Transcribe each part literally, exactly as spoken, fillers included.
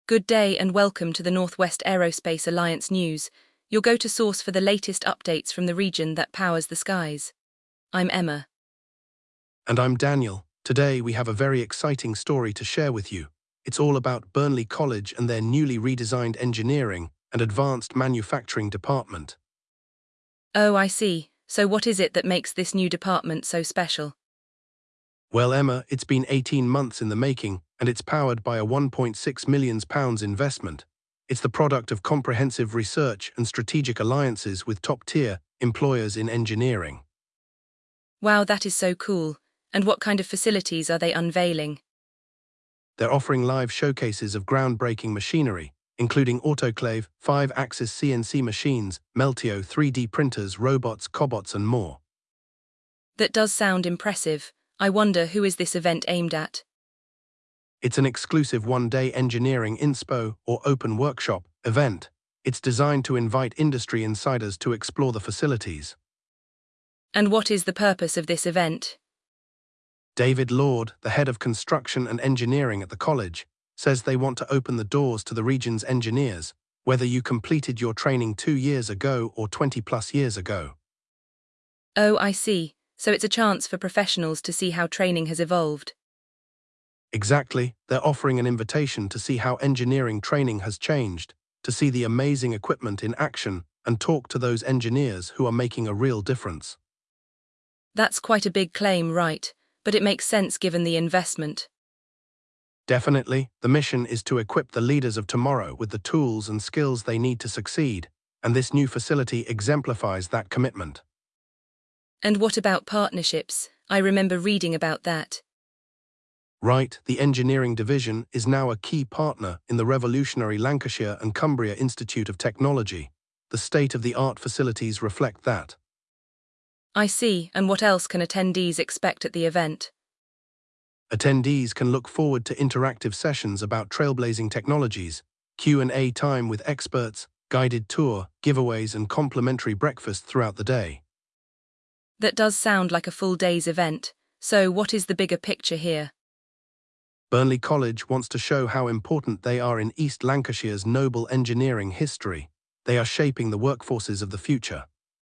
Good day and welcome to the Northwest Aerospace Alliance News, your go-to source for the latest updates from the region that powers the skies. I'm Emma. And I'm Daniel. Today we have a very exciting story to share with you. It's all about Burnley College and their newly redesigned engineering and advanced manufacturing department. Oh, I see. So what is it that makes this new department so special? Well, Emma, it's been eighteen months in the making, and it's powered by a one point six million pounds investment. It's the product of comprehensive research and strategic alliances with top-tier employers in engineering. Wow, that is so cool. And what kind of facilities are they unveiling? They're offering live showcases of groundbreaking machinery, including autoclave, five-axis C N C machines, Meltio three D printers, robots, cobots, and more. That does sound impressive. I wonder, who is this event aimed at? It's an exclusive one-day engineering inspo or open workshop event. It's designed to invite industry insiders to explore the facilities. And what is the purpose of this event? David Lord, the head of construction and engineering at the college, says they want to open the doors to the region's engineers, whether you completed your training two years ago or twenty plus years ago. Oh, I see. So it's a chance for professionals to see how training has evolved. Exactly, they're offering an invitation to see how engineering training has changed, to see the amazing equipment in action, and talk to those engineers who are making a real difference. That's quite a big claim, right? But it makes sense given the investment. Definitely, the mission is to equip the leaders of tomorrow with the tools and skills they need to succeed, and this new facility exemplifies that commitment. And what about partnerships? I remember reading about that. Right, the engineering division is now a key partner in the revolutionary Lancashire and Cumbria Institute of Technology. The state-of-the-art facilities reflect that. I see, and what else can attendees expect at the event? Attendees can look forward to interactive sessions about trailblazing technologies, Q and A time with experts, guided tour, giveaways and complimentary breakfast throughout the day. That does sound like a full day's event. So what is the bigger picture here? Burnley College wants to show how important they are in East Lancashire's noble engineering history. They are shaping the workforces of the future.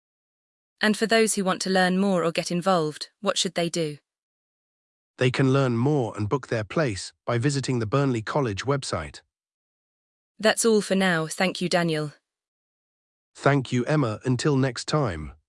And for those who want to learn more or get involved, what should they do? They can learn more and book their place by visiting the Burnley College website. That's all for now, thank you, Daniel. Thank you, Emma. Until next time.